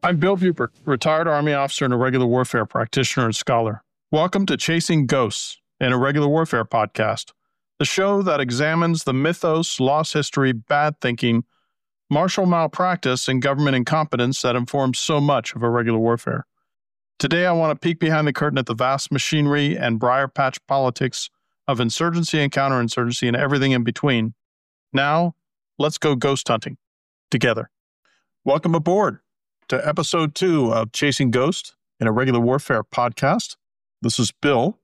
I'm Bill Buper, retired Army officer and irregular warfare practitioner and scholar. Welcome to Chasing Ghosts, an irregular warfare podcast, the show that examines the mythos, lost history, bad thinking, martial malpractice, and government incompetence that informs so much of irregular warfare. Today, I want to peek behind the curtain at the vast machinery and briar patch politics of insurgency and counterinsurgency and everything in between. Now, let's go ghost hunting together. Welcome aboard to episode 2 of Chasing Ghosts, an irregular warfare podcast. This is Bill.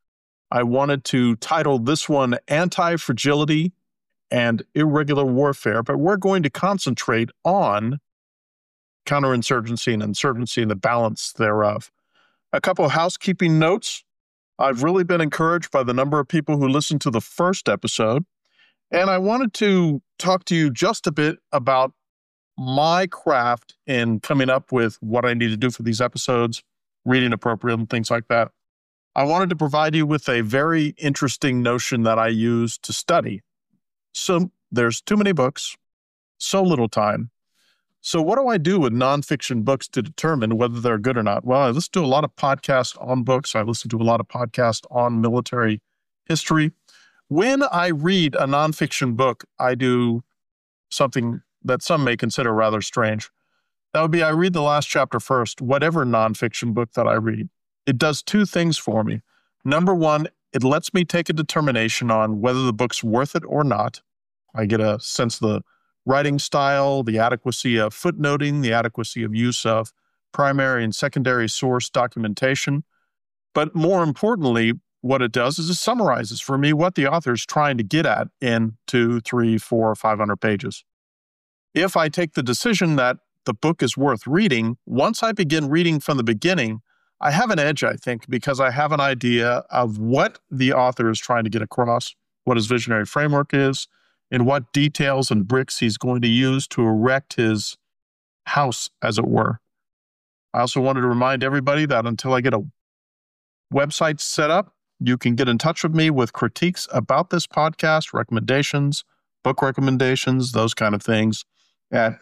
I wanted to title this one Anti-Fragility and Irregular Warfare, but we're going to concentrate on counterinsurgency and insurgency and the balance thereof. A couple of housekeeping notes. I've really been encouraged by the number of people who listened to the first episode, and I wanted to talk to you just a bit about my craft in coming up with what I need to do for these episodes, reading appropriate and things like that. I wanted to provide you with a very interesting notion that I use to study. So there's too many books, so little time. So what do I do with nonfiction books to determine whether they're good or not? Well, I listen to a lot of podcasts on books. I listen to a lot of podcasts on military history. When I read a nonfiction book, I do something that some may consider rather strange. That would be I read the last chapter first, whatever nonfiction book that I read. It does two things for me. Number one, it lets me take a determination on whether the book's worth it or not. I get a sense of the writing style, the adequacy of footnoting, the adequacy of use of primary and secondary source documentation. But more importantly, what it does is it summarizes for me what the author is trying to get at in 200, 300, 400, 500 pages. If I take the decision that the book is worth reading, once I begin reading from the beginning, I have an edge, I think, because I have an idea of what the author is trying to get across, what his visionary framework is, and what details and bricks he's going to use to erect his house, as it were. I also wanted to remind everybody that until I get a website set up, you can get in touch with me with critiques about this podcast, recommendations, book recommendations, those kind of things, at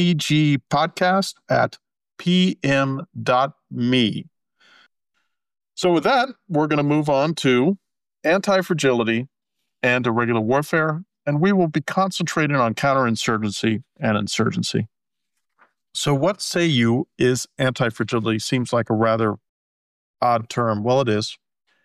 cgpodcast@pm.me. So with that, we're going to move on to anti-fragility and irregular warfare, and we will be concentrating on counterinsurgency and insurgency. So what say you is anti-fragility? Seems like a rather odd term. Well, it is.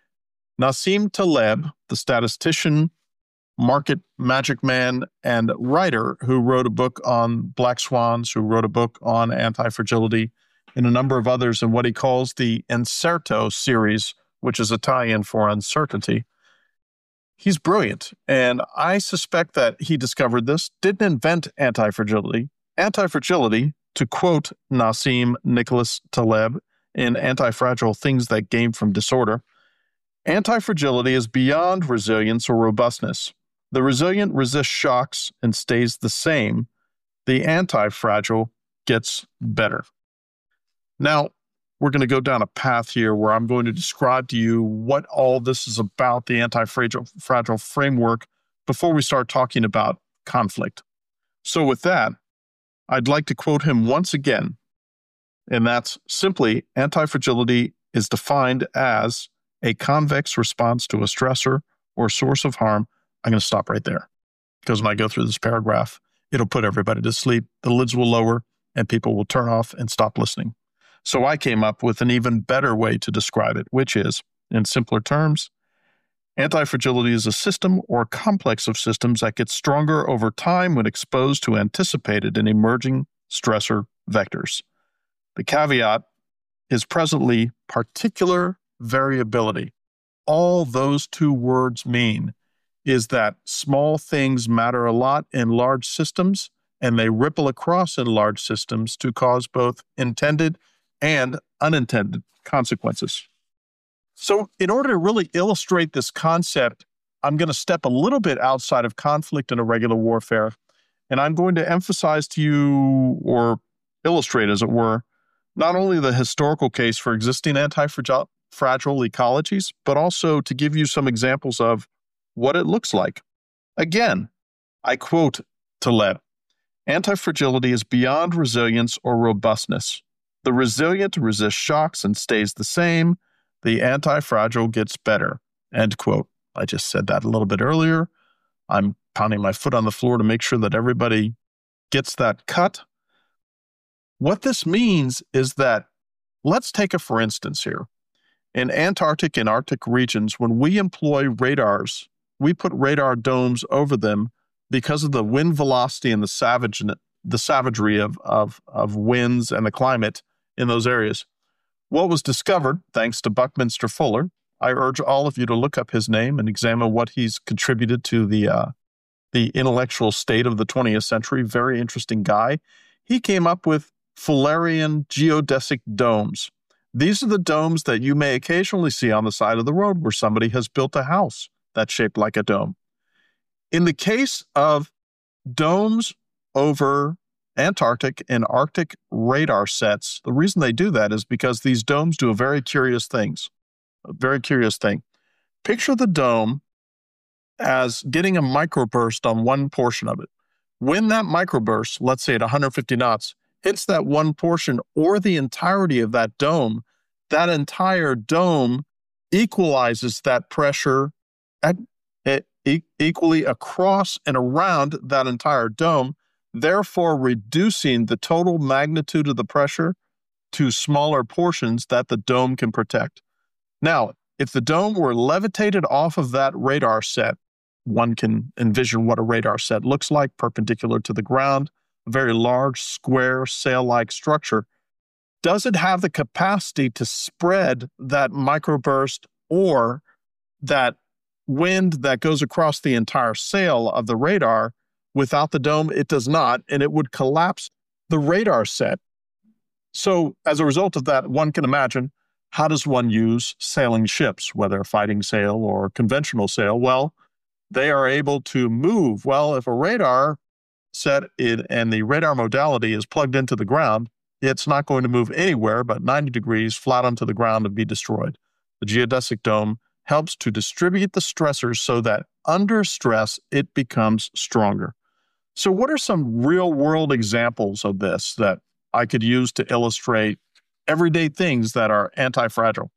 Nassim Taleb, the statistician, market magic man, and writer who wrote a book on black swans, who wrote a book on anti-fragility, and a number of others in what he calls the Incerto series, which is Italian for uncertainty. He's brilliant, and I suspect that he discovered this, didn't invent anti-fragility. Anti-fragility, to quote Nassim Nicholas Taleb in Anti-Fragile Things That Game from Disorder, anti-fragility is beyond resilience or robustness. The resilient resists shocks and stays the same. The anti-fragile gets better. Now, we're going to go down a path here where I'm going to describe to you what all this is about, the anti-fragile framework, before we start talking about conflict. So with that, I'd like to quote him once again, and that's simply anti-fragility is defined as a convex response to a stressor or source of harm. I'm going to stop right there because when I go through this paragraph, it'll put everybody to sleep. The lids will lower and people will turn off and stop listening. So I came up with an even better way to describe it, which is, in simpler terms, anti-fragility is a system or complex of systems that gets stronger over time when exposed to anticipated and emerging stressor vectors. The caveat is presently particular variability. All those two words mean is that small things matter a lot in large systems, and they ripple across in large systems to cause both intended and unintended consequences. So in order to really illustrate this concept, I'm going to step a little bit outside of conflict and irregular warfare, and I'm going to emphasize to you, or illustrate as it were, not only the historical case for existing anti-fragile ecologies, but also to give you some examples of what it looks like. Again, I quote Taleb, anti-fragility is beyond resilience or robustness. The resilient resists shocks and stays the same. The anti-fragile gets better. End quote. I just said that a little bit earlier. I'm pounding my foot on the floor to make sure that everybody gets that cut. What this means is that, let's take a for instance here. In Antarctic and Arctic regions, when we employ radars, we put radar domes over them because of the wind velocity and the savagery of winds and the climate in those areas. What was discovered, thanks to Buckminster Fuller, I urge all of you to look up his name and examine what he's contributed to the intellectual state of the 20th century. Very interesting guy. He came up with Fullerian geodesic domes. These are the domes that you may occasionally see on the side of the road where somebody has built a house that's shaped like a dome. In the case of domes over Antarctic and Arctic radar sets, the reason they do that is because these domes do a very curious thing. Picture the dome as getting a microburst on one portion of it. When that microburst, let's say at 150 knots, hits that one portion or the entirety of that entire dome equalizes that pressure equally across and around that entire dome, therefore reducing the total magnitude of the pressure to smaller portions that the dome can protect. Now, if the dome were levitated off of that radar set, one can envision what a radar set looks like, perpendicular to the ground, a very large, square, sail-like structure. Does it have the capacity to spread that microburst or that wind that goes across the entire sail of the radar? Without the dome, it does not, and it would collapse the radar set. So as a result of that, one can imagine, how does one use sailing ships, whether a fighting sail or conventional sail? Well, they are able to move. Well, if a radar set and the radar modality is plugged into the ground, it's not going to move anywhere but 90 degrees flat onto the ground and be destroyed. The geodesic dome helps to distribute the stressors so that under stress, it becomes stronger. So what are some real-world examples of this that I could use to illustrate everyday things that are anti-fragile?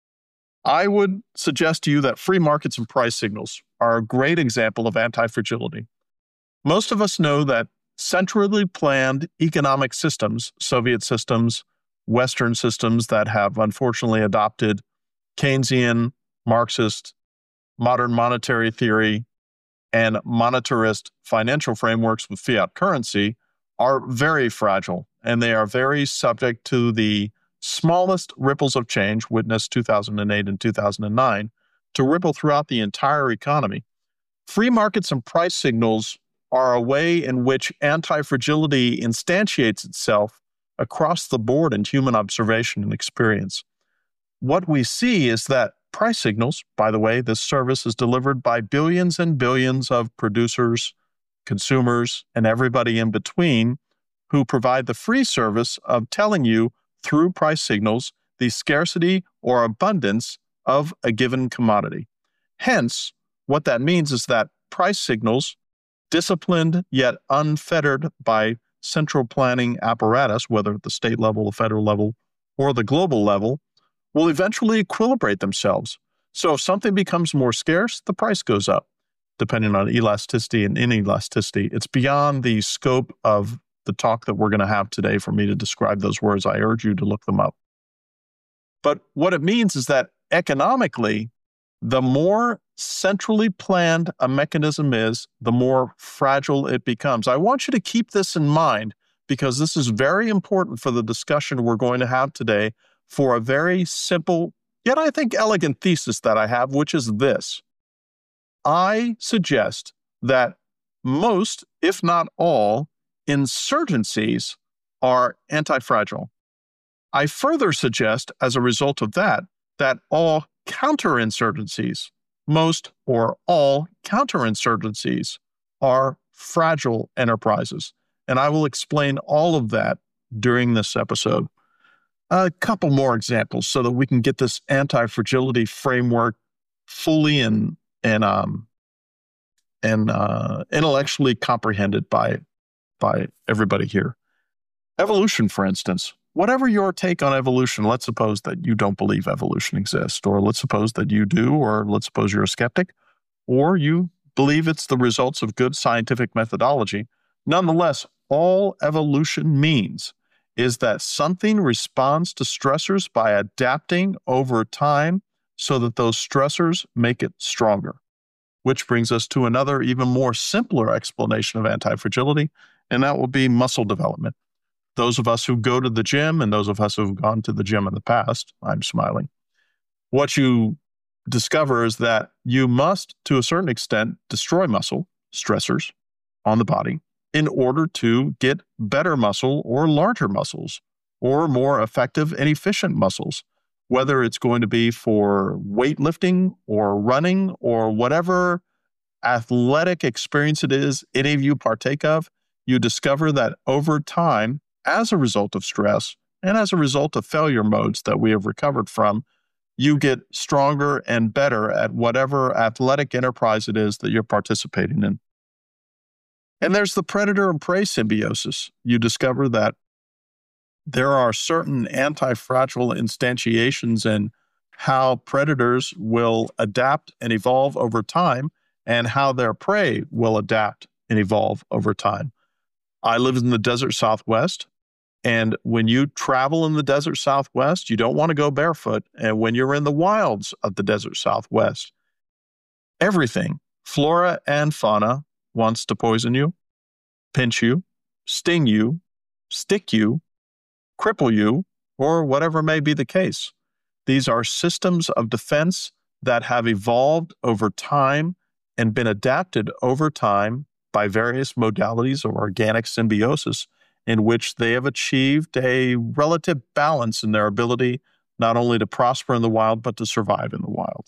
I would suggest to you that free markets and price signals are a great example of anti-fragility. Most of us know that centrally planned economic systems, Soviet systems, Western systems that have unfortunately adopted Keynesian, Marxist, modern monetary theory, and monetarist financial frameworks with fiat currency are very fragile, and they are very subject to the smallest ripples of change, witnessed 2008 and 2009, to ripple throughout the entire economy. Free markets and price signals are a way in which anti-fragility instantiates itself across the board in human observation and experience. What we see is that price signals, by the way, this service is delivered by billions and billions of producers, consumers, and everybody in between who provide the free service of telling you through price signals the scarcity or abundance of a given commodity. Hence, what that means is that price signals, disciplined yet unfettered by central planning apparatus, whether at the state level, the federal level, or the global level, will eventually equilibrate themselves. So if something becomes more scarce, the price goes up, depending on elasticity and inelasticity. It's beyond the scope of the talk that we're going to have today for me to describe those words. I urge you to look them up. But what it means is that economically, the more centrally planned a mechanism is, the more fragile it becomes. I want you to keep this in mind because this is very important for the discussion we're going to have today for a very simple, yet I think elegant thesis that I have, which is this. I suggest that most, if not all, insurgencies are anti-fragile. I further suggest, as a result of that all counterinsurgencies, most or all counterinsurgencies, are fragile enterprises. And I will explain all of that during this episode. A couple more examples so that we can get this anti-fragility framework fully and intellectually comprehended by everybody here. Evolution, for instance. whatever your take on evolution, let's suppose that you don't believe evolution exists, or let's suppose that you do, or let's suppose you're a skeptic, or you believe it's the results of good scientific methodology. Nonetheless, all evolution means is that something responds to stressors by adapting over time so that those stressors make it stronger. Which brings us to another, even more simpler explanation of anti-fragility, and that will be muscle development. Those of us who go to the gym and those of us who've gone to the gym in the past, I'm smiling, what you discover is that you must, to a certain extent, destroy muscle stressors on the body in order to get better muscle or larger muscles or more effective and efficient muscles, whether it's going to be for weightlifting or running or whatever athletic experience it is any of you partake of. You discover that over time, as a result of stress and as a result of failure modes that we have recovered from, you get stronger and better at whatever athletic enterprise it is that you're participating in. And there's the predator and prey symbiosis. You discover that there are certain anti-fragile instantiations in how predators will adapt and evolve over time and how their prey will adapt and evolve over time. I live in the desert Southwest. And when you travel in the desert Southwest, you don't want to go barefoot. And when you're in the wilds of the desert Southwest, everything, flora and fauna, wants to poison you, pinch you, sting you, stick you, cripple you, or whatever may be the case. These are systems of defense that have evolved over time and been adapted over time by various modalities of organic symbiosis, in which they have achieved a relative balance in their ability not only to prosper in the wild, but to survive in the wild.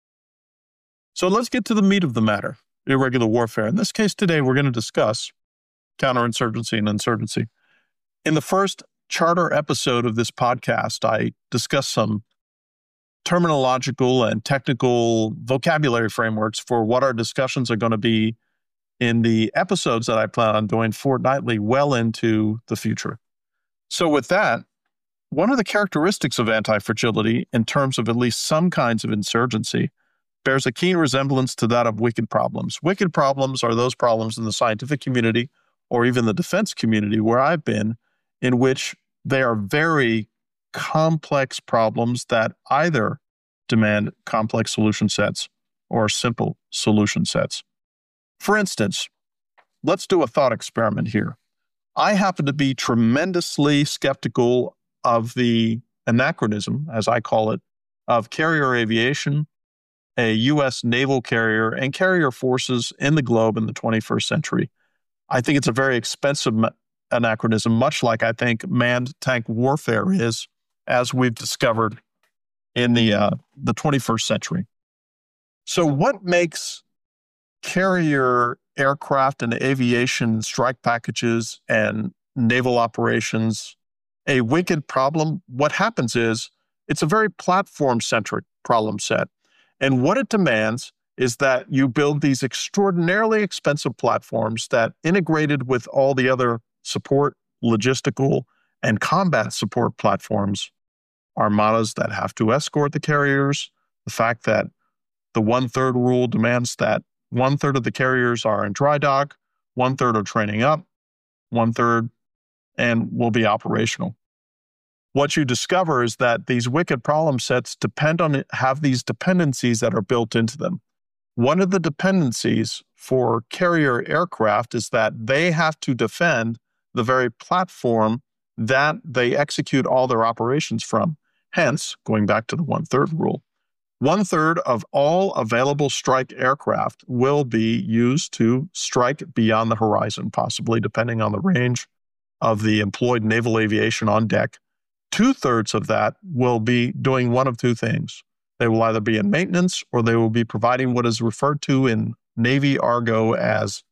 So let's get to the meat of the matter, irregular warfare. In this case today, we're going to discuss counterinsurgency and insurgency. In the first charter episode of this podcast, I discussed some terminological and technical vocabulary frameworks for what our discussions are going to be in the episodes that I plan on doing fortnightly well into the future. So with that, one of the characteristics of anti-fragility in terms of at least some kinds of insurgency bears a keen resemblance to that of wicked problems. Wicked problems are those problems in the scientific community or even the defense community where I've been, in which they are very complex problems that either demand complex solution sets or simple solution sets. For instance, let's do a thought experiment here. I happen to be tremendously skeptical of the anachronism, as I call it, of carrier aviation, a U.S. naval carrier, and carrier forces in the globe in the 21st century. I think it's a very expensive anachronism, much like I think manned tank warfare is, as we've discovered in the 21st century. So what makes carrier aircraft and aviation strike packages and naval operations a wicked problem? What happens is it's a very platform-centric problem set. And what it demands is that you build these extraordinarily expensive platforms that, integrated with all the other support, logistical, and combat support platforms, armadas that have to escort the carriers, the fact that the 1/3 rule demands that 1/3 of the carriers are in dry dock, 1/3 are training up, 1/3 and will be operational. What you discover is that these wicked problem sets have these dependencies that are built into them. One of the dependencies for carrier aircraft is that they have to defend the very platform that they execute all their operations from. Hence, going back to the 1/3 rule, 1/3 of all available strike aircraft will be used to strike beyond the horizon, possibly depending on the range of the employed naval aviation on deck. 2/3 of that will be doing one of two things. They will either be in maintenance or they will be providing what is referred to in Navy argot as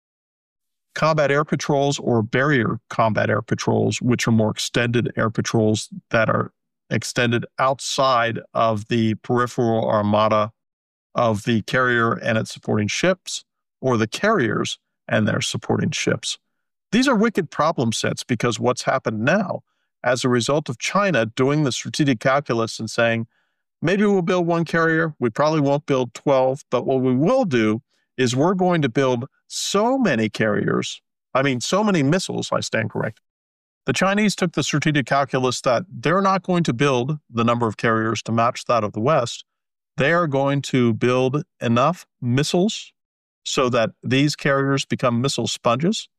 combat air patrols or barrier combat air patrols, which are more extended air patrols that are extended outside of the peripheral armada of the carrier and its supporting ships, or the carriers and their supporting ships. These are wicked problem sets because what's happened now, as a result of China doing the strategic calculus and saying, maybe we'll build one carrier. We probably won't build 12, but what we will do is we're going to build so many carriers. So many missiles, I stand corrected. The Chinese took the strategic calculus that they're not going to build the number of carriers to match that of the West. They are going to build enough missiles so that these carriers become missile sponges.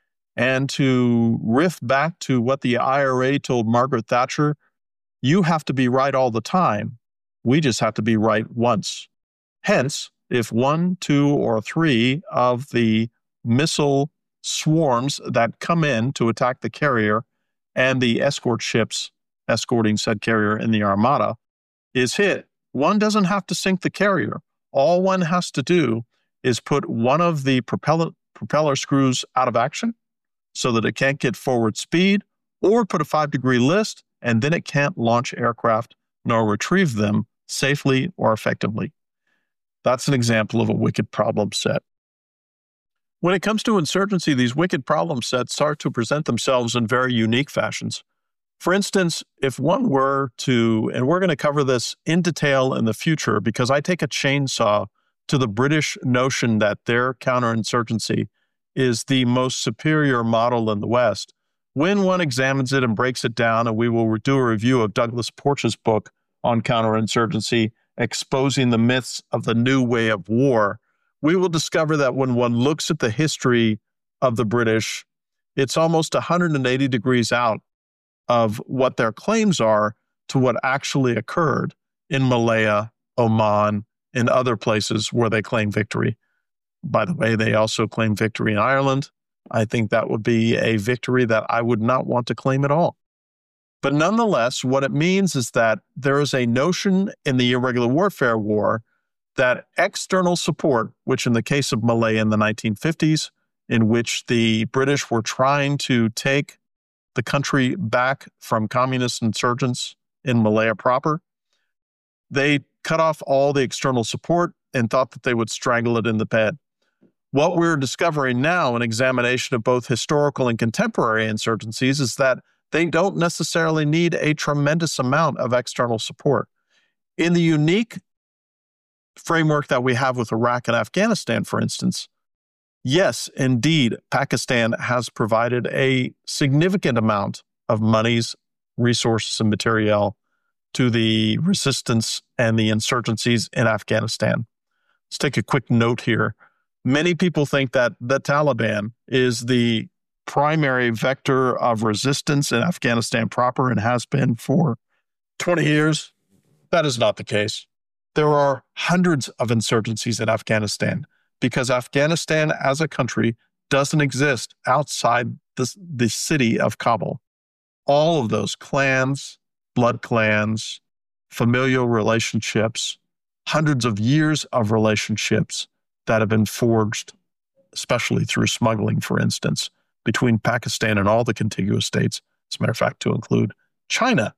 And to riff back to what the IRA told Margaret Thatcher, you have to be right all the time. We just have to be right once. Hence, if 1, 2, or 3 of the missile swarms that come in to attack the carrier and the escort ships escorting said carrier in the Armada is hit, one doesn't have to sink the carrier. All one has to do is put one of the propeller screws out of action so that it can't get forward speed, or put a 5-degree list, and then it can't launch aircraft nor retrieve them safely or effectively. That's an example of a wicked problem set. When it comes to insurgency, these wicked problem sets start to present themselves in very unique fashions. For instance, if one were to, and we're going to cover this in detail in the future because I take a chainsaw to the British notion that their counterinsurgency is the most superior model in the West. When one examines it and breaks it down, and we will do a review of Douglas Porch's book on counterinsurgency, exposing the myths of the new way of war, we will discover that when one looks at the history of the British, it's almost 180 degrees out of what their claims are to what actually occurred in Malaya, Oman, and other places where they claim victory. By the way, they also claim victory in Ireland. I think that would be a victory that I would not want to claim at all. But nonetheless, what it means is that there is a notion in the irregular warfare war that external support, which in the case of Malaya in the 1950s, in which the British were trying to take the country back from communist insurgents in Malaya proper, they cut off all the external support and thought that they would strangle it in the bed. What we're discovering now in examination of both historical and contemporary insurgencies is that they don't necessarily need a tremendous amount of external support. In the unique framework that we have with Iraq and Afghanistan, for instance, yes, indeed, Pakistan has provided a significant amount of monies, resources, and materiel to the resistance and the insurgencies in Afghanistan. Let's take a quick note here. Many people think that the Taliban is the primary vector of resistance in Afghanistan proper and has been for 20 years. That is not the case. There are hundreds of insurgencies in Afghanistan because Afghanistan as a country doesn't exist outside the city of Kabul. All of those clans, blood clans, familial relationships, hundreds of years of relationships that have been forged, especially through smuggling, for instance, between Pakistan and all the contiguous states, as a matter of fact, to include China.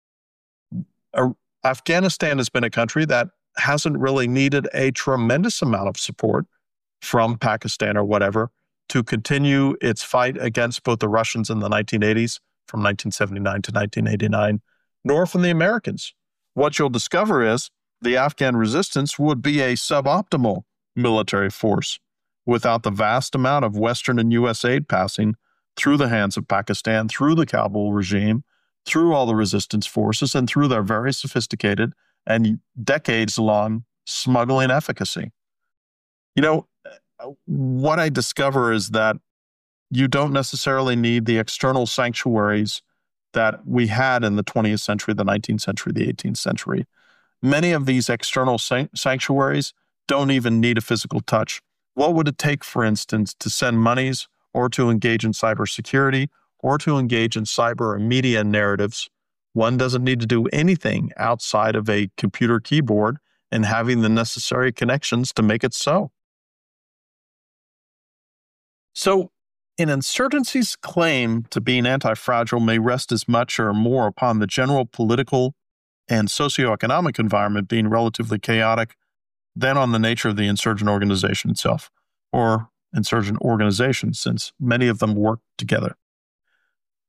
Afghanistan has been a country that hasn't really needed a tremendous amount of support from Pakistan or whatever to continue its fight against both the Russians in the 1980s, from 1979 to 1989, nor from the Americans. What you'll discover is the Afghan resistance would be a suboptimal military force without the vast amount of Western and U.S. aid passing through the hands of Pakistan, through the Kabul regime, through all the resistance forces, and through their very sophisticated and decades-long smuggling efficacy. You know, what I discover is that you don't necessarily need the external sanctuaries that we had in the 20th century, the 19th century, the 18th century. Many of these external sanctuaries don't even need a physical touch. What would it take, for instance, to send monies or to engage in cybersecurity or to engage in cyber and media narratives? One doesn't need to do anything outside of a computer keyboard and having the necessary connections to make it so. So, an insurgency's claim to being anti-fragile may rest as much or more upon the general political and socioeconomic environment being relatively chaotic than on the nature of the insurgent organization itself, or insurgent organizations, since many of them work together.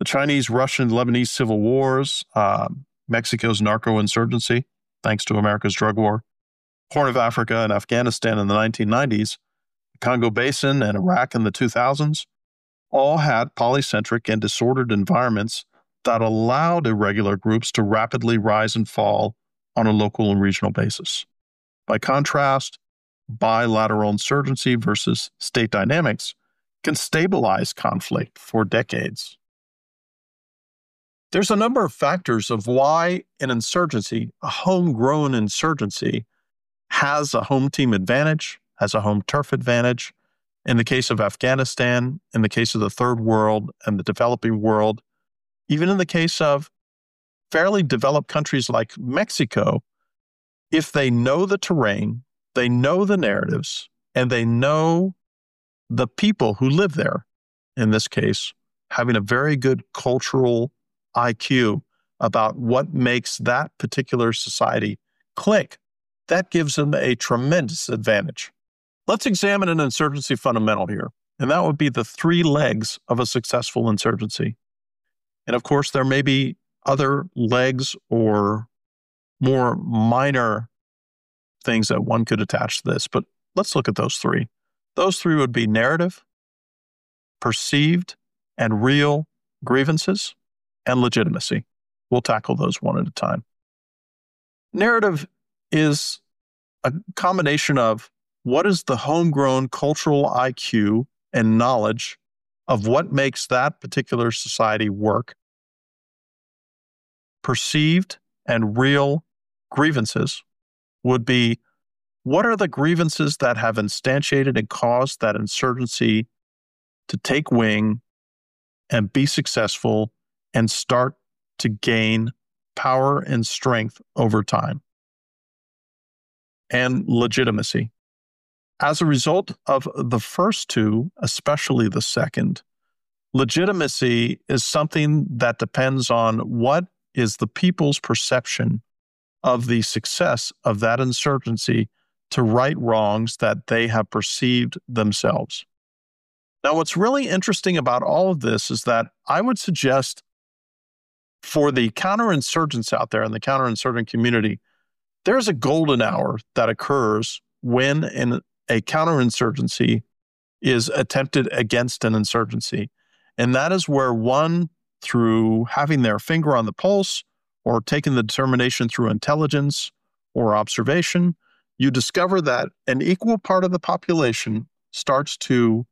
the Chinese, Russian, Lebanese civil wars, Mexico's narco-insurgency, thanks to America's drug war, Horn of Africa and Afghanistan in the 1990s, the Congo Basin and Iraq in the 2000s, all had polycentric and disordered environments that allowed irregular groups to rapidly rise and fall on a local and regional basis. By contrast, bilateral insurgency versus state dynamics can stabilize conflict for decades. There's a number of factors of why an insurgency, a homegrown insurgency, has a home team advantage, has a home turf advantage. In the case of Afghanistan, in the case of the third world and the developing world, even in the case of fairly developed countries like Mexico, if they know the terrain, they know the narratives, and they know the people who live there, in this case, having a very good cultural IQ about what makes that particular society click, that gives them a tremendous advantage. Let's examine an insurgency fundamental here, and that would be the three legs of a successful insurgency. And of course, there may be other legs or more minor things that one could attach to this, but let's look at those three. Those three would be narrative, perceived and real grievances, and legitimacy. We'll tackle those one at a time. Narrative is a combination of what is the homegrown cultural IQ and knowledge of what makes that particular society work. Perceived and real grievances would be what are the grievances that have instantiated and caused that insurgency to take wing and be successful and start to gain power and strength over time. And legitimacy. As a result of the first two, especially the second, legitimacy is something that depends on what is the people's perception of the success of that insurgency to right wrongs that they have perceived themselves. Now, what's really interesting about all of this is that I would suggest for the counterinsurgents out there in the counterinsurgent community, there's a golden hour that occurs when a counterinsurgency is attempted against an insurgency. And that is where one, through having their finger on the pulse or taking the determination through intelligence or observation, you discover that an equal part of the population starts to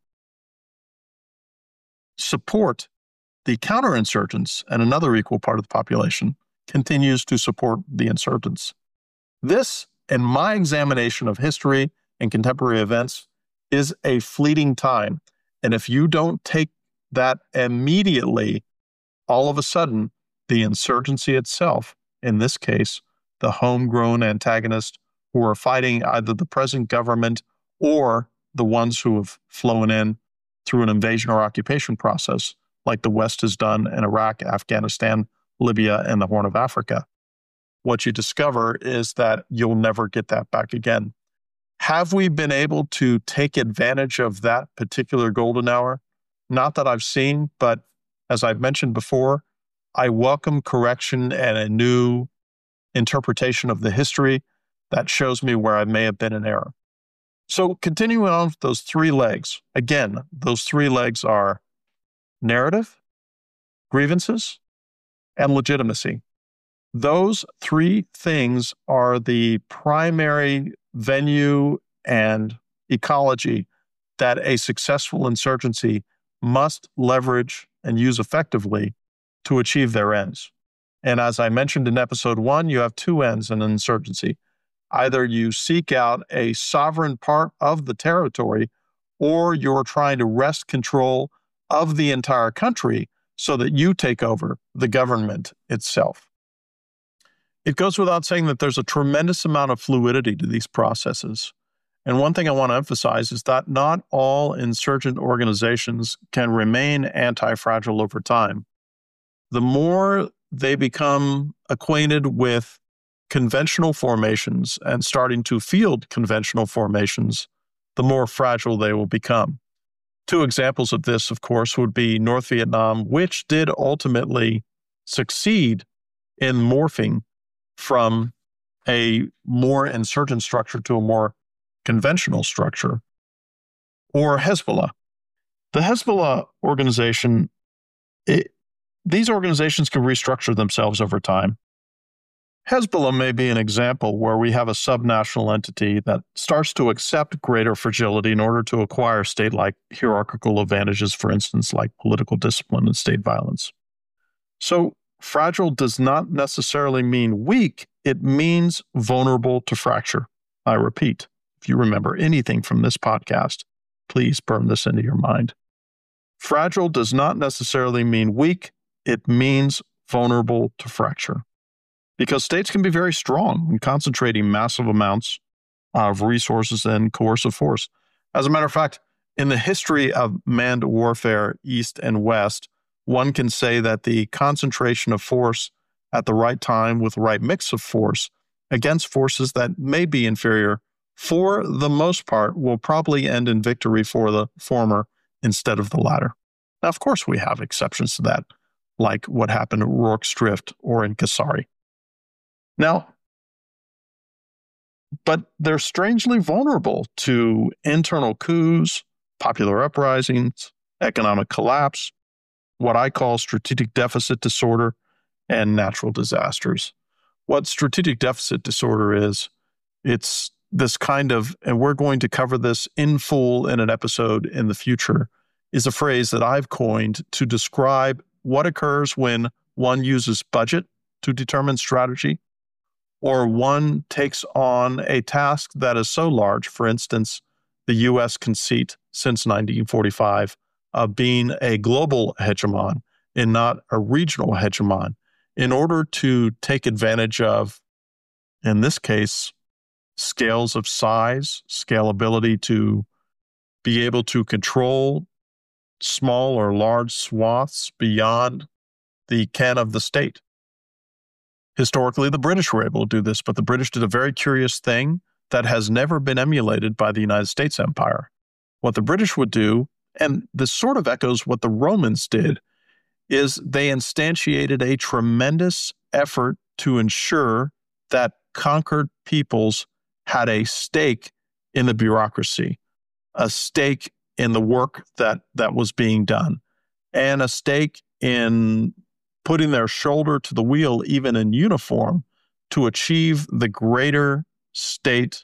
support the counterinsurgents and another equal part of the population continues to support the insurgents. This, in my examination of history and contemporary events, is a fleeting time. And if you don't take that immediately, all of a sudden, the insurgency itself, in this case, the homegrown antagonists who are fighting either the present government or the ones who have flown in through an invasion or occupation process, like the West has done in Iraq, Afghanistan, Libya, and the Horn of Africa. What you discover is that you'll never get that back again. Have we been able to take advantage of that particular golden hour? Not that I've seen, but as I've mentioned before, I welcome correction and a new interpretation of the history that shows me where I may have been in error. So continuing on with those three legs, again, those three legs are narrative, grievances, and legitimacy. Those three things are the primary venue and ecology that a successful insurgency must leverage and use effectively to achieve their ends. And as I mentioned in episode 1, you have two ends in an insurgency. Either you seek out a sovereign part of the territory, or you're trying to wrest control of the entire country so that you take over the government itself. It goes without saying that there's a tremendous amount of fluidity to these processes. And one thing I want to emphasize is that not all insurgent organizations can remain anti-fragile over time. The more they become acquainted with conventional formations and starting to field conventional formations, the more fragile they will become. Two examples of this, of course, would be North Vietnam, which did ultimately succeed in morphing from a more insurgent structure to a more conventional structure, or Hezbollah. The Hezbollah organization, these organizations can restructure themselves over time. Hezbollah may be an example where we have a subnational entity that starts to accept greater fragility in order to acquire state-like hierarchical advantages, for instance, like political discipline and state violence. So fragile does not necessarily mean weak. It means vulnerable to fracture. I repeat, if you remember anything from this podcast, please burn this into your mind. Fragile does not necessarily mean weak. It means vulnerable to fracture. Because states can be very strong in concentrating massive amounts of resources and coercive force. As a matter of fact, in the history of manned warfare, East and West, one can say that the concentration of force at the right time with the right mix of force against forces that may be inferior, for the most part, will probably end in victory for the former instead of the latter. Now, of course, we have exceptions to that, like what happened at Rorke's Drift or in Kasari. Now, but they're strangely vulnerable to internal coups, popular uprisings, economic collapse, what I call strategic deficit disorder, and natural disasters. What strategic deficit disorder is, it's this kind of, and we're going to cover this in full in an episode in the future, is a phrase that I've coined to describe what occurs when one uses budget to determine strategy, or one takes on a task that is so large, for instance, the U.S. conceit since 1945 of being a global hegemon and not a regional hegemon, in order to take advantage of, in this case, scales of size, scalability to be able to control small or large swaths beyond the ken of the state. Historically, the British were able to do this, but the British did a very curious thing that has never been emulated by the United States Empire. What the British would do, and this sort of echoes what the Romans did, is they instantiated a tremendous effort to ensure that conquered peoples had a stake in the bureaucracy, a stake in the work that was being done, and a stake in putting their shoulder to the wheel, even in uniform, to achieve the greater state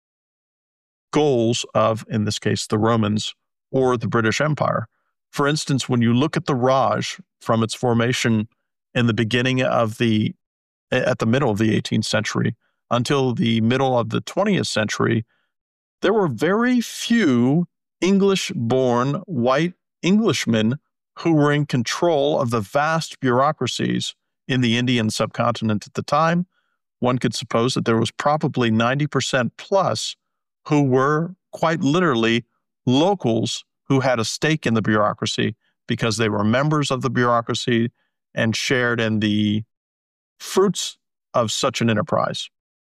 goals of, in this case, the Romans or the British Empire. For instance, when you look at the Raj from its formation in the beginning of at the middle of the 18th century until the middle of the 20th century, there were very few English-born white Englishmen who were in control of the vast bureaucracies in the Indian subcontinent at the time. One could suppose that there was probably 90% plus who were quite literally locals who had a stake in the bureaucracy because they were members of the bureaucracy and shared in the fruits of such an enterprise.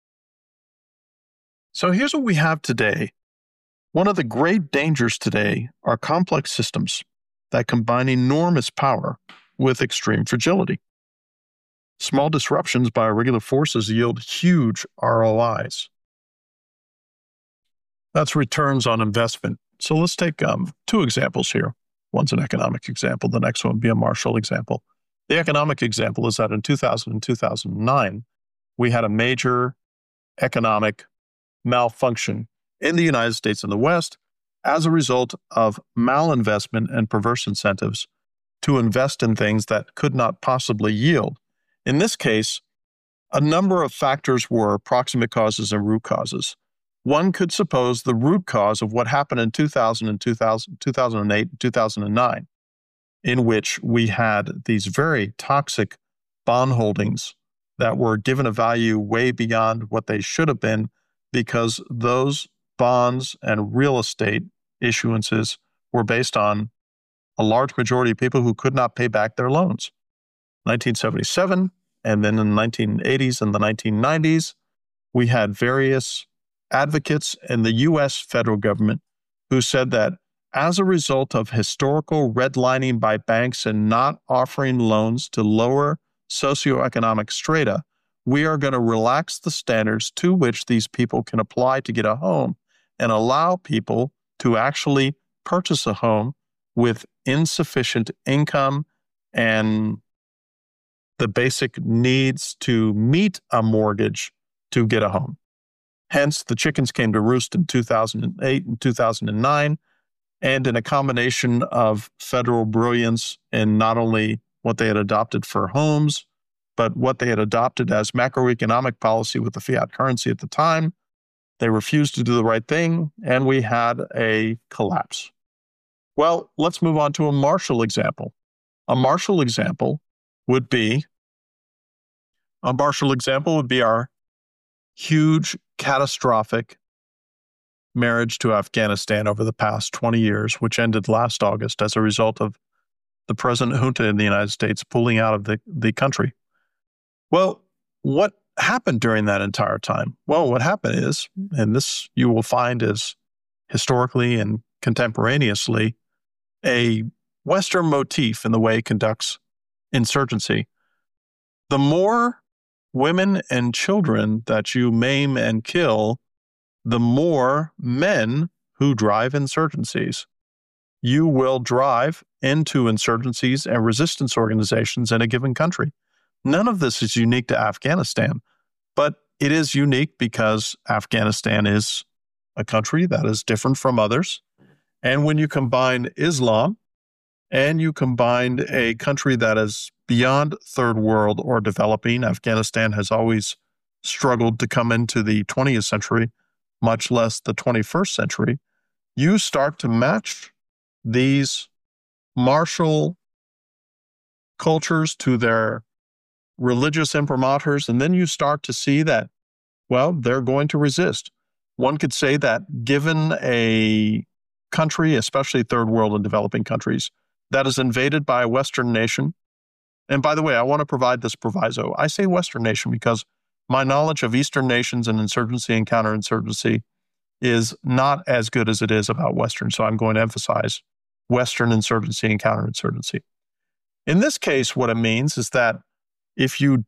So here's what we have today. One of the great dangers today are complex systems that combine enormous power with extreme fragility. Small disruptions by irregular forces yield huge ROIs. That's returns on investment. So let's take two examples here. One's an economic example. The next one would be a Marshall example. The economic example is that in 2000 and 2009, we had a major economic malfunction in the United States and the West as a result of malinvestment and perverse incentives to invest in things that could not possibly yield. In this case, a number of factors were proximate causes and root causes. One could suppose the root cause of what happened in 2008, 2009, in which we had these very toxic bond holdings that were given a value way beyond what they should have been because those bonds and real estate issuances were based on a large majority of people who could not pay back their loans. 1977, and then in the 1980s and the 1990s, we had various advocates in the U.S. federal government who said that as a result of historical redlining by banks and not offering loans to lower socioeconomic strata, we are going to relax the standards to which these people can apply to get a home and allow people to actually purchase a home with insufficient income and the basic needs to meet a mortgage to get a home. Hence, the chickens came to roost in 2008 and 2009, and in a combination of federal brilliance in not only what they had adopted for homes, but what they had adopted as macroeconomic policy with the fiat currency at the time. They refused to do the right thing, and we had a collapse. Well, let's move on to a Marshall example. A Marshall example would be our huge, catastrophic marriage to Afghanistan over the past 20 years, which ended last August as a result of the present junta in the United States pulling out of the country. Well, what happened during that entire time? Well, what happened is, and this you will find is historically and contemporaneously a Western motif in the way it conducts insurgency. The more women and children that you maim and kill, the more men who drive insurgencies. You will drive into insurgencies and resistance organizations in a given country. None of this is unique to Afghanistan, but it is unique because Afghanistan is a country that is different from others. And when you combine Islam and you combine a country that is beyond third world or developing, Afghanistan has always struggled to come into the 20th century, much less the 21st century, you start to match these martial cultures to their religious imprimaturs, and then you start to see that, well, they're going to resist. One could say that given a country, especially third world and developing countries, that is invaded by a Western nation, and by the way, I want to provide this proviso. I say Western nation because my knowledge of Eastern nations and insurgency and counterinsurgency is not as good as it is about Western, so I'm going to emphasize Western insurgency and counterinsurgency. In this case, what it means is that if you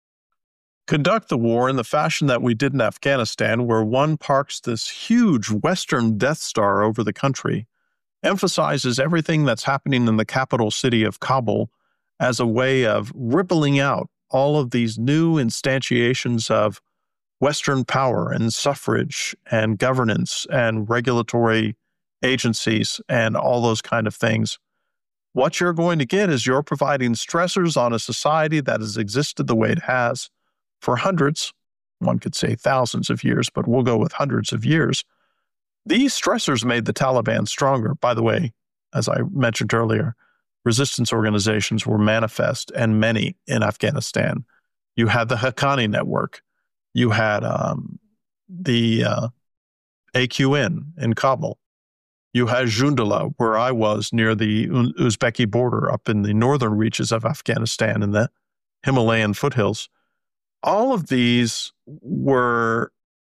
conduct the war in the fashion that we did in Afghanistan, where one parks this huge Western Death Star over the country, emphasizes everything that's happening in the capital city of Kabul as a way of rippling out all of these new instantiations of Western power and suffrage and governance and regulatory agencies and all those kind of things. What you're going to get is you're providing stressors on a society that has existed the way it has for hundreds, one could say thousands of years, but we'll go with hundreds of years. These stressors made the Taliban stronger. By the way, as I mentioned earlier, resistance organizations were manifest and many in Afghanistan. You had the Haqqani Network. You had the AQN in Kabul. You had Jundala, where I was near the Uzbeki border up in the northern reaches of Afghanistan in the Himalayan foothills. All of these were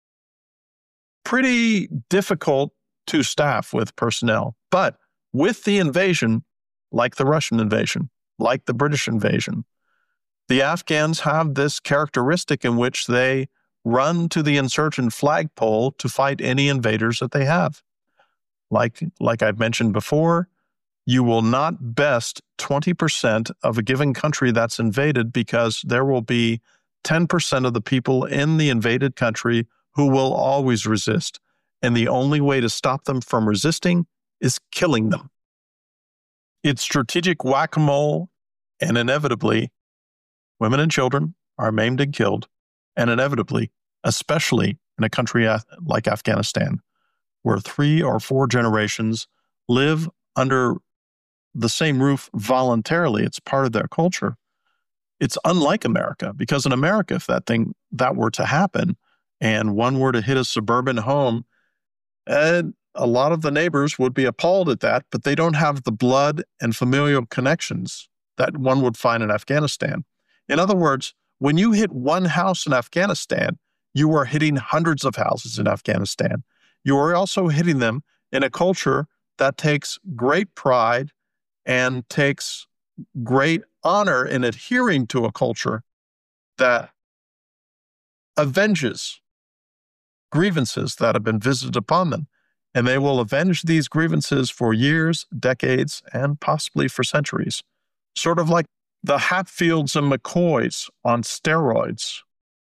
pretty difficult to staff with personnel. But with the invasion, like the Russian invasion, like the British invasion, the Afghans have this characteristic in which they run to the insurgent flagpole to fight any invaders that they have. Like I've mentioned before, you will not best 20% of a given country that's invaded because there will be 10% of the people in the invaded country who will always resist. And the only way to stop them from resisting is killing them. It's strategic whack-a-mole, and inevitably, women and children are maimed and killed, and inevitably, especially in a country like Afghanistan, where 3 or 4 generations live under the same roof voluntarily. It's part of their culture. It's unlike America, because in America, if that were to happen, and one were to hit a suburban home, a lot of the neighbors would be appalled at that, but they don't have the blood and familial connections that one would find in Afghanistan. In other words, when you hit one house in Afghanistan, you are hitting hundreds of houses in Afghanistan. You are also hitting them in a culture that takes great pride and takes great honor in adhering to a culture that avenges grievances that have been visited upon them. And they will avenge these grievances for years, decades, and possibly for centuries. Sort of like the Hatfields and McCoys on steroids.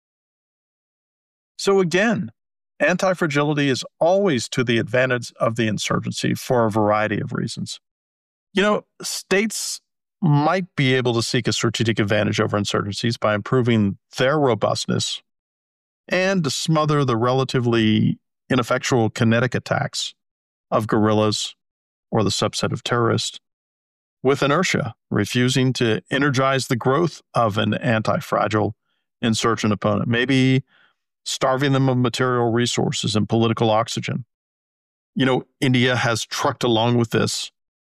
So again, anti-fragility is always to the advantage of the insurgency for a variety of reasons. States might be able to seek a strategic advantage over insurgencies by improving their robustness and to smother the relatively ineffectual kinetic attacks of guerrillas or the subset of terrorists with inertia, refusing to energize the growth of an anti-fragile insurgent opponent, maybe starving them of material resources and political oxygen. India has trucked along with this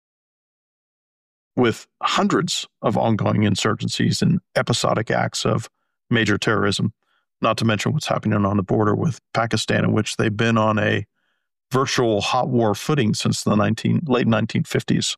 with hundreds of ongoing insurgencies and episodic acts of major terrorism, not to mention what's happening on the border with Pakistan, in which they've been on a virtual hot war footing since the late 1950s.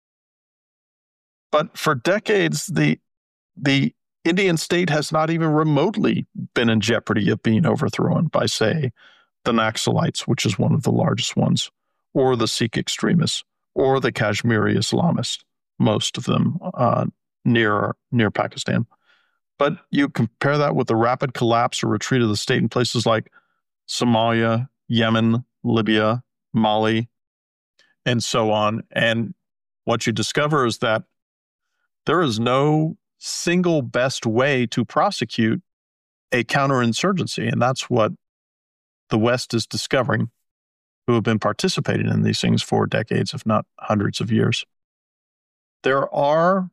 But for decades, the Indian state has not even remotely been in jeopardy of being overthrown by, say, the Naxalites, which is one of the largest ones, or the Sikh extremists, or the Kashmiri Islamists, most of them near Pakistan. But you compare that with the rapid collapse or retreat of the state in places like Somalia, Yemen, Libya, Mali, and so on. And what you discover is that there is no single best way to prosecute a counterinsurgency. And that's what the West is discovering, who have been participating in these things for decades, if not hundreds of years. There are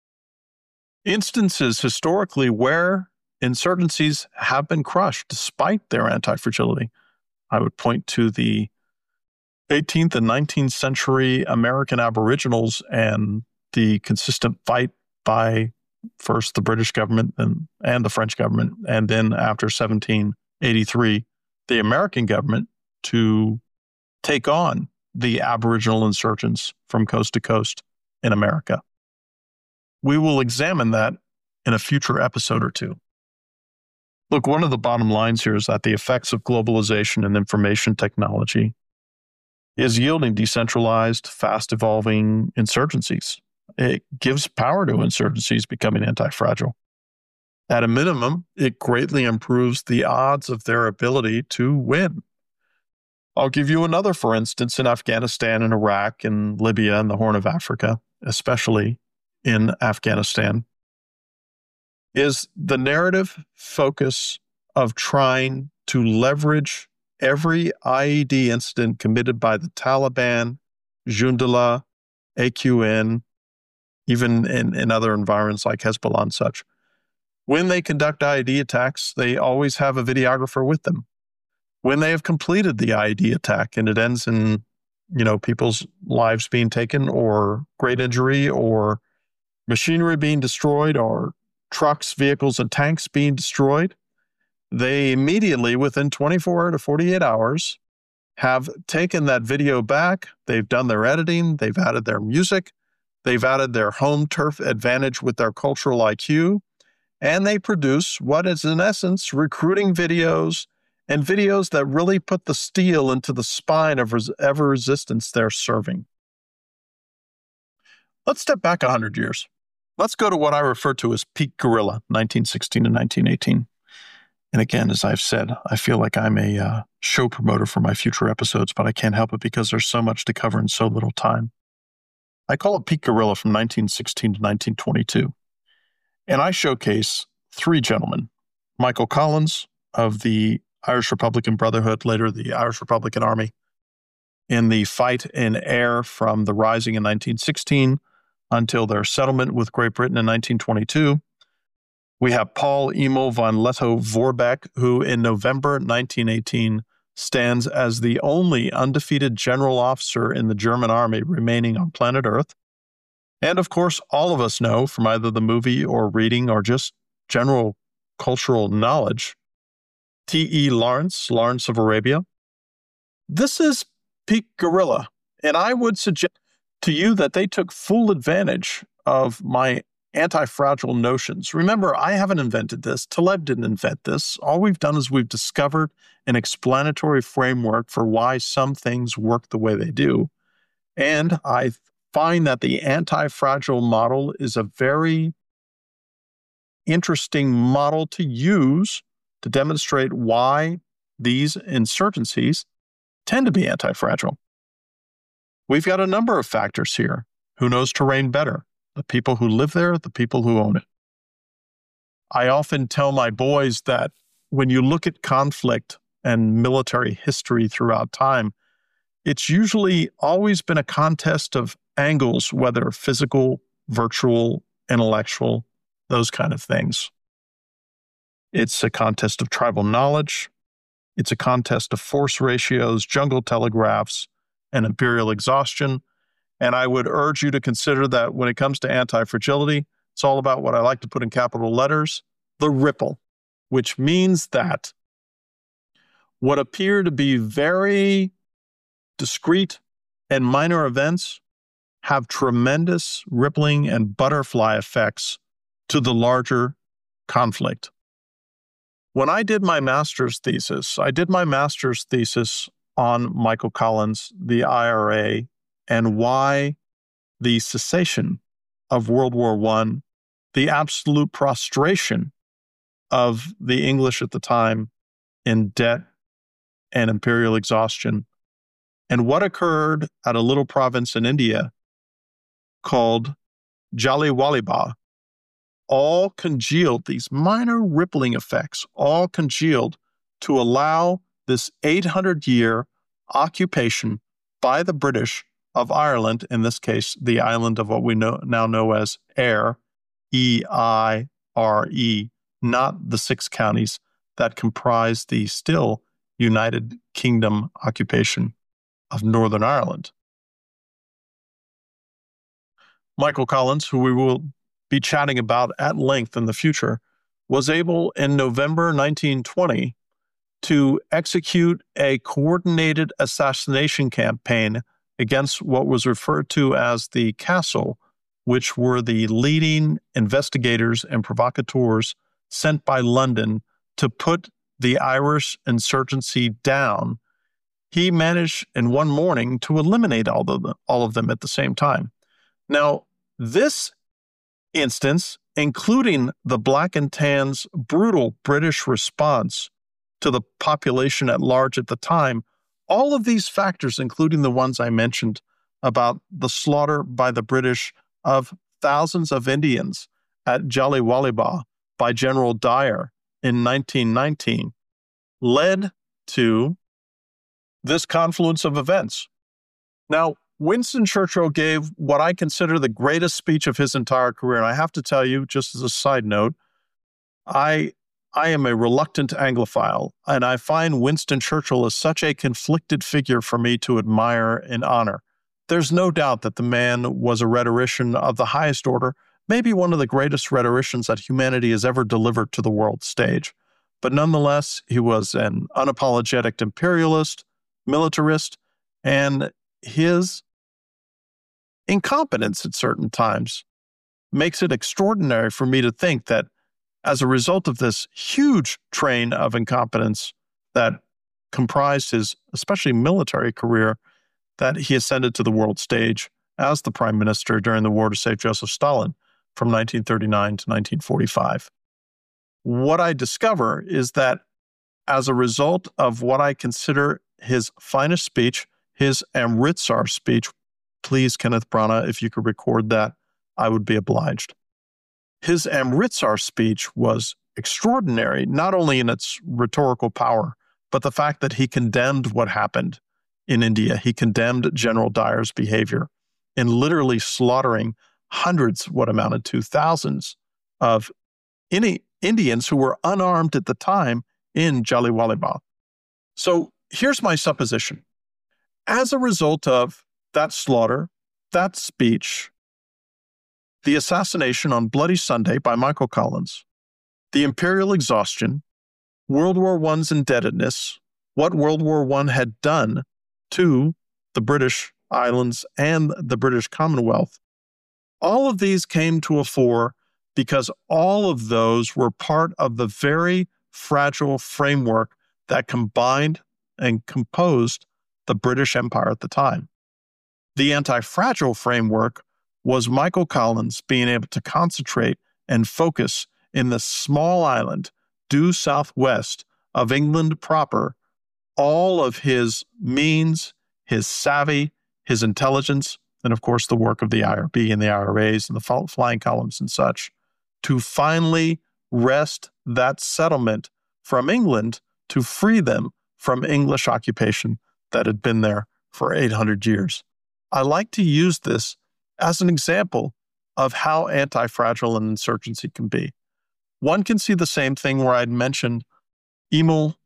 instances historically where insurgencies have been crushed despite their anti-fragility. I would point to the 18th and 19th century American Aboriginals and the consistent fight by first the British government and the French government, and then after 1783, the American government to take on the Aboriginal insurgents from coast to coast in America. We will examine that in a future episode or two. Look, one of the bottom lines here is that the effects of globalization and information technology is yielding decentralized, fast-evolving insurgencies. It gives power to insurgencies becoming anti-fragile. At a minimum, it greatly improves the odds of their ability to win. I'll give you another, for instance, in Afghanistan and Iraq and Libya and the Horn of Africa, especially in Afghanistan, is the narrative focus of trying to leverage every IED incident committed by the Taliban, Jundullah, AQN, even in other environments like Hezbollah and such. When they conduct IED attacks, they always have a videographer with them. When they have completed the IED attack and it ends in, people's lives being taken or great injury or machinery being destroyed or trucks, vehicles, and tanks being destroyed, they immediately, within 24 to 48 hours, have taken that video back. They've done their editing. They've added their music. They've added their home turf advantage with their cultural IQ. And they produce what is, in essence, recruiting videos and videos that really put the steel into the spine of ever resistance they're serving. Let's step back 100 years. Let's go to what I refer to as peak guerrilla, 1916 to 1918. And again, as I've said, I feel like I'm a show promoter for my future episodes, but I can't help it because there's so much to cover in so little time. I call it peak guerrilla from 1916 to 1922. And I showcase three gentlemen: Michael Collins of the Irish Republican Brotherhood, later the Irish Republican Army, in the fight in Ayr from the Rising in 1916 until their settlement with Great Britain in 1922. We have Paul Emil von Lettow-Vorbeck, who in November 1918 stands as the only undefeated general officer in the German army remaining on planet Earth. And of course, all of us know from either the movie or reading or just general cultural knowledge, T.E. Lawrence of Arabia. This is peak guerrilla And I would suggest to you that they took full advantage of my anti-fragile notions. Remember, I haven't invented this. Taleb didn't invent this. All we've done is we've discovered an explanatory framework for why some things work the way they do. And I find that the anti-fragile model is a very interesting model to use to demonstrate why these insurgencies tend to be anti-fragile. We've got a number of factors here. Who knows terrain better? The people who live there, the people who own it. I often tell my boys that when you look at conflict and military history throughout time, it's usually always been a contest of angles, whether physical, virtual, intellectual, those kind of things. It's a contest of tribal knowledge. It's a contest of force ratios, jungle telegraphs, and imperial exhaustion. And I would urge you to consider that when it comes to anti-fragility, it's all about what I like to put in capital letters, the ripple, which means that what appear to be very discrete and minor events have tremendous rippling and butterfly effects to the larger conflict. When I did my master's thesis, on Michael Collins, the IRA, and why the cessation of World War I, the absolute prostration of the English at the time in debt and imperial exhaustion, and what occurred at a little province in India called Jallianwala, all congealed, these minor rippling effects, all congealed to allow this 800-year occupation by the British of Ireland, in this case, the island of what we now know as Eire, E-I-R-E, not the 6 counties that comprise the still United Kingdom occupation of Northern Ireland. Michael Collins, who we will be chatting about at length in the future, was able in November 1920 to execute a coordinated assassination campaign against what was referred to as the Castle, which were the leading investigators and provocateurs sent by London to put the Irish insurgency down. He managed in one morning to eliminate all of them at the same time. Now, this instance, including the Black and Tans' brutal British response to the population at large at the time, all of these factors, including the ones I mentioned about the slaughter by the British of thousands of Indians at Jallianwala by General Dyer in 1919, led to this confluence of events. Now, Winston Churchill gave what I consider the greatest speech of his entire career. And I have to tell you, just as a side note, I am a reluctant Anglophile, and I find Winston Churchill as such a conflicted figure for me to admire and honor. There's no doubt that the man was a rhetorician of the highest order, maybe one of the greatest rhetoricians that humanity has ever delivered to the world stage. But nonetheless, he was an unapologetic imperialist, militarist, and his incompetence at certain times makes it extraordinary for me to think that as a result of this huge train of incompetence that comprised his especially military career, that he ascended to the world stage as the prime minister during the war to save Joseph Stalin from 1939 to 1945. What I discover is that as a result of what I consider his finest speech, his Amritsar speech, please, Kenneth Branagh, if you could record that, I would be obliged. His Amritsar speech was extraordinary, not only in its rhetorical power, but the fact that he condemned what happened in India. He condemned General Dyer's behavior in literally slaughtering hundreds, what amounted to thousands, of Indians who were unarmed at the time in Jallianwala. So here's my supposition. As a result of that slaughter, that speech, the assassination on Bloody Sunday by Michael Collins, the imperial exhaustion, World War I's indebtedness, what World War I had done to the British Islands, and the British Commonwealth. All of these came to a fore because all of those were part of the very fragile framework that combined and composed the British Empire at the time. The anti-fragile framework was Michael Collins being able to concentrate and focus in the small island due southwest of England proper all of his means, his savvy, his intelligence, and of course the work of the IRB and the IRAs and the flying columns and such, to finally wrest that settlement from England to free them from English occupation that had been there for 800 years. I like to use this as an example of how anti-fragile an insurgency can be. One can see the same thing where I'd mentioned Emil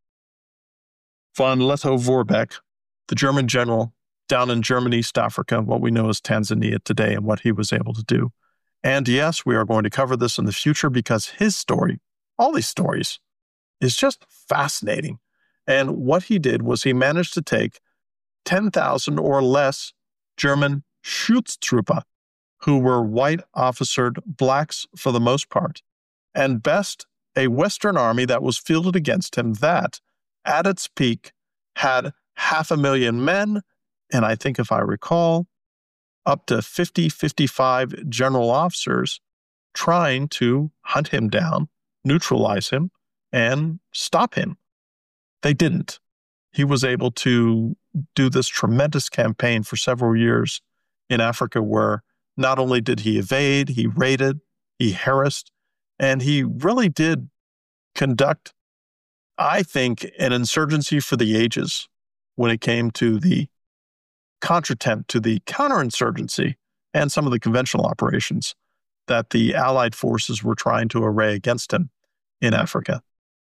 von Lettow-Vorbeck, the German general down in German East Africa, what we know as Tanzania today, and what he was able to do. And yes, we are going to cover this in the future because his story, all these stories, is just fascinating. And what he did was he managed to take 10,000 or less German Schutztruppe, who were white officered blacks for the most part, and best a Western army that was fielded against him that, at its peak, had 500,000 men, and I think if I recall, up to 55 general officers trying to hunt him down, neutralize him, and stop him. They didn't. He was able to do this tremendous campaign for several years in Africa where not only did he evade, he raided, he harassed, and he really did conduct, I think, an insurgency for the ages when it came to the contretemps to the counterinsurgency and some of the conventional operations that the Allied forces were trying to array against him in Africa.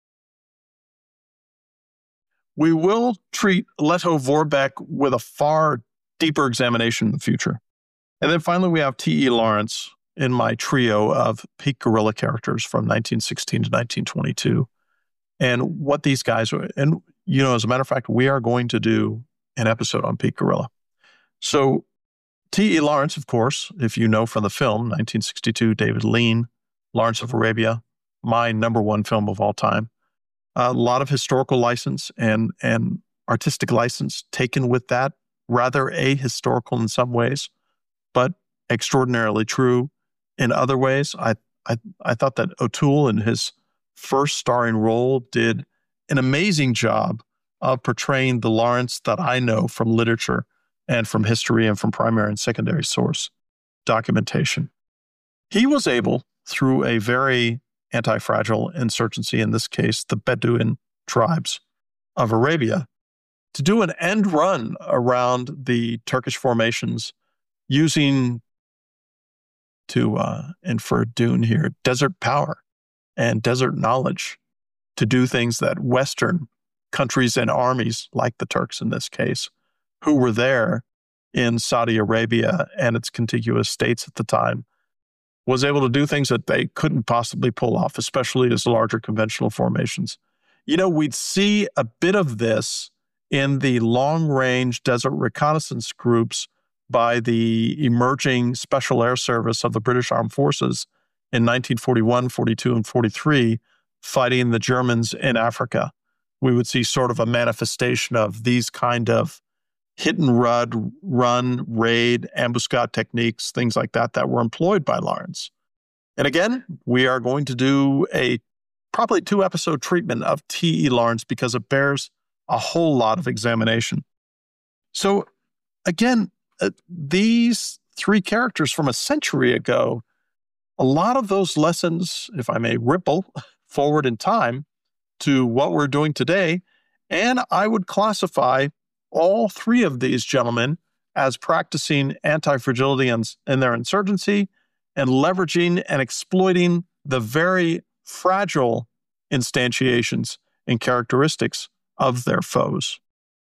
We will treat Lettow-Vorbeck with a far deeper examination in the future. And then finally, we have T.E. Lawrence in my trio of peak guerrilla characters from 1916 to 1922. And what these guys were, and as a matter of fact, we are going to do an episode on peak guerrilla. So T.E. Lawrence, of course, if you know from the film, 1962, David Lean, Lawrence of Arabia, my number one film of all time. A lot of historical license and artistic license taken with that, rather ahistorical in some ways, but extraordinarily true in other ways. I thought that O'Toole in his first starring role did an amazing job of portraying the Lawrence that I know from literature and from history and from primary and secondary source documentation. He was able, through a very anti-fragile insurgency, in this case, the Bedouin tribes of Arabia, to do an end run around the Turkish formations using, to infer Dune here, desert power and desert knowledge to do things that Western countries and armies, like the Turks in this case, who were there in Saudi Arabia and its contiguous states at the time, was able to do things that they couldn't possibly pull off, especially as larger conventional formations. We'd see a bit of this in the long-range desert reconnaissance groups by the emerging Special Air Service of the British Armed Forces in 1941, 42, and 43, fighting the Germans in Africa. We would see sort of a manifestation of these kind of hit and run, raid, ambuscade techniques, things like that were employed by Lawrence. And again, we are going to do a probably 2-episode treatment of T.E. Lawrence because it bears a whole lot of examination. So again, these 3 characters from a century ago, a lot of those lessons, if I may ripple forward in time to what we're doing today, and I would classify all 3 of these gentlemen as practicing anti-fragility in their insurgency and leveraging and exploiting the very fragile instantiations and characteristics of their foes.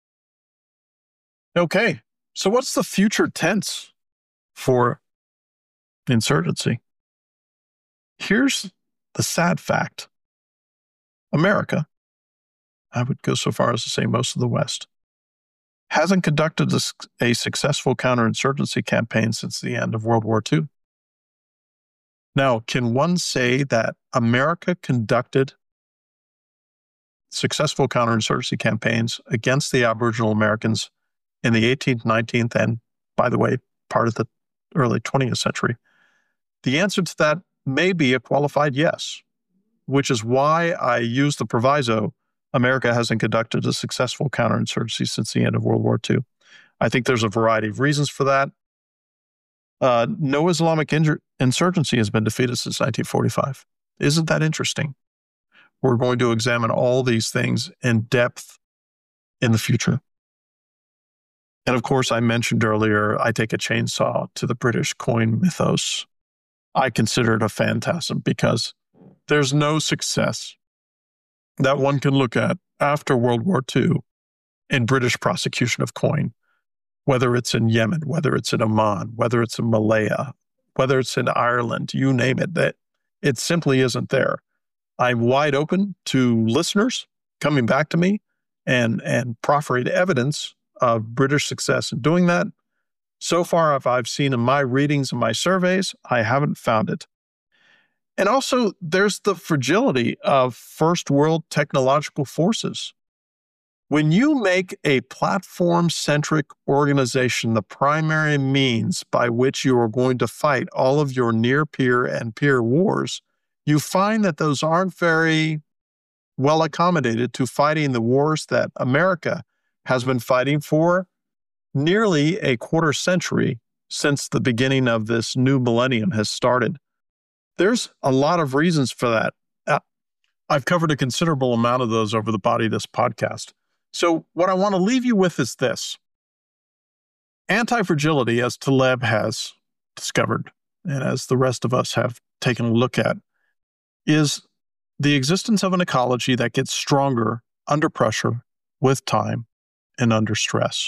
Okay, so what's the future tense for insurgency? Here's the sad fact. America, I would go so far as to say most of the West, hasn't conducted a successful counterinsurgency campaign since the end of World War II. Now, can one say that America conducted successful counterinsurgency campaigns against the Aboriginal Americans in the 18th, 19th, and, by the way, part of the early 20th century? The answer to that may be a qualified yes, which is why I use the proviso America hasn't conducted a successful counterinsurgency since the end of World War II. I think there's a variety of reasons for that. No Islamic insurgency has been defeated since 1945. Isn't that interesting? We're going to examine all these things in depth in the future. And of course, I mentioned earlier, I take a chainsaw to the British coin mythos. I consider it a phantasm because there's no success that one can look at after World War II in British prosecution of coin, whether it's in Yemen, whether it's in Oman, whether it's in Malaya, whether it's in Ireland, you name it, that it simply isn't there. I'm wide open to listeners coming back to me and proffering evidence of British success in doing that. So far, if I've seen in my readings and my surveys, I haven't found it. And also, there's the fragility of first world technological forces. When you make a platform-centric organization the primary means by which you are going to fight all of your near-peer and peer wars, you find that those aren't very well accommodated to fighting the wars that America has been fighting for nearly a quarter century since the beginning of this new millennium has started. There's a lot of reasons for that. I've covered a considerable amount of those over the body of this podcast. So what I want to leave you with is this. Anti-fragility, as Taleb has discovered, and as the rest of us have taken a look at, is the existence of an ecology that gets stronger under pressure, with time, and under stress.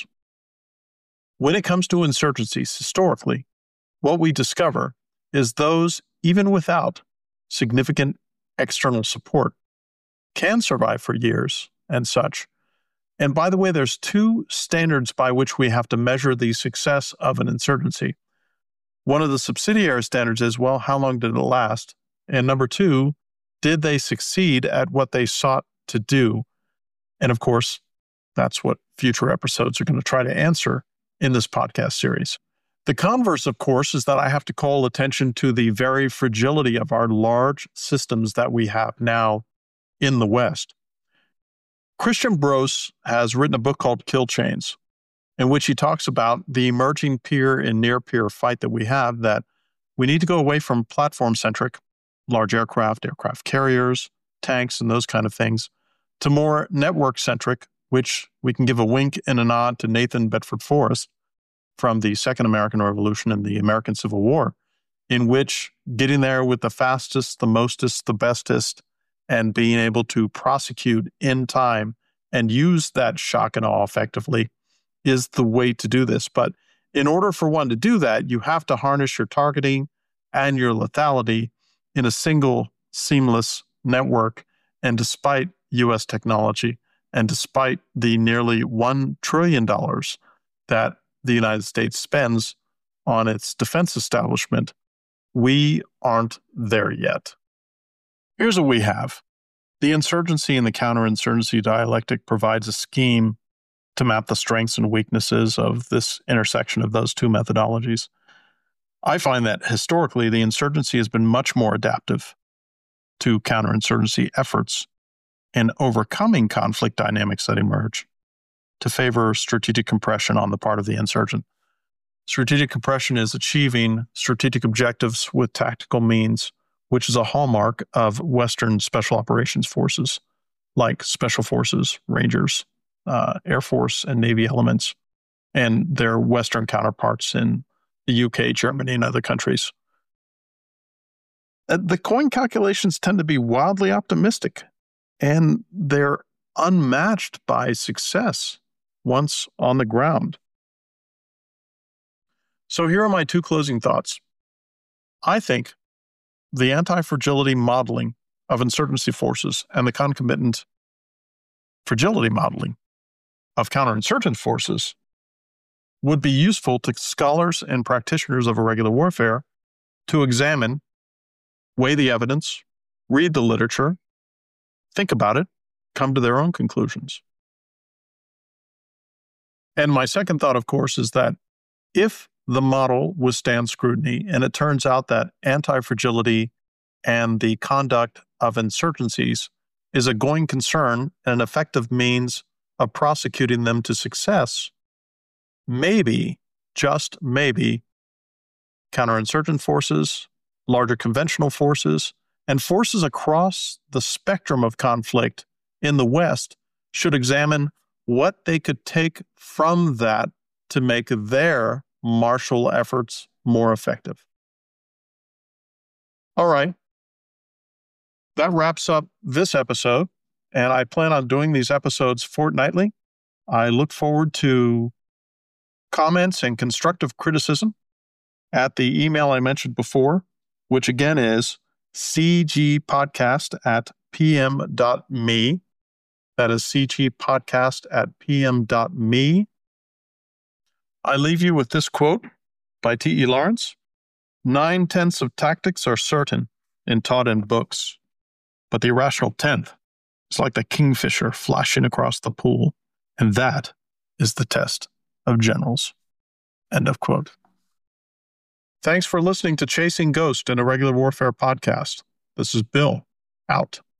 When it comes to insurgencies, historically, what we discover is those, even without significant external support, can survive for years and such. And by the way, there's two standards by which we have to measure the success of an insurgency. One of the subsidiary standards is, well, how long did it last? And number two, did they succeed at what they sought to do? And of course, that's what future episodes are going to try to answer in this podcast series. The converse, of course, is that I have to call attention to the very fragility of our large systems that we have now in the West. Christian Brose has written a book called Kill Chains, in which he talks about the emerging peer and near-peer fight that we have, that we need to go away from platform-centric, large aircraft carriers, tanks, and those kind of things, to more network-centric, which we can give a wink and a nod to Nathan Bedford Forrest from the Second American Revolution and the American Civil War, in which getting there with the fastest, the mostest, the bestest, and being able to prosecute in time and use that shock and awe effectively is the way to do this. But in order for one to do that, you have to harness your targeting and your lethality in a single seamless network. And despite U.S. technology, and despite the nearly $1 trillion that the United States spends on its defense establishment, we aren't there yet. Here's what we have. The insurgency and the counterinsurgency dialectic provides a scheme to map the strengths and weaknesses of this intersection of those two methodologies. I find that historically, the insurgency has been much more adaptive to counterinsurgency efforts in overcoming conflict dynamics that emerge to favor strategic compression on the part of the insurgent. Strategic compression is achieving strategic objectives with tactical means, which is a hallmark of Western special operations forces, like Special Forces, Rangers, Air Force, and Navy elements, and their Western counterparts in the UK, Germany, and other countries. The coin calculations tend to be wildly optimistic, and they're unmatched by success once on the ground. So here are my two closing thoughts. I think the anti-fragility modeling of insurgency forces and the concomitant fragility modeling of counterinsurgent forces would be useful to scholars and practitioners of irregular warfare to examine, weigh the evidence, read the literature, think about it, come to their own conclusions. And my second thought, of course, is that if the model withstands scrutiny and it turns out that anti-fragility and the conduct of insurgencies is a going concern and an effective means of prosecuting them to success, maybe, just maybe, counterinsurgent forces, larger conventional forces, and forces across the spectrum of conflict in the West should examine what they could take from that to make their martial efforts more effective. All right. That wraps up this episode, and I plan on doing these episodes fortnightly. I look forward to comments and constructive criticism at the email I mentioned before, which again is cgpodcast@pm.me. That is cgpodcast@pm.me. I leave you with this quote by T.E. Lawrence. 9/10 of tactics are certain and taught in books, but the irrational 10th is like the kingfisher flashing across the pool, and that is the test of generals. End of quote. Thanks for listening to Chasing Ghost, an Irregular Warfare podcast. This is Bill, out.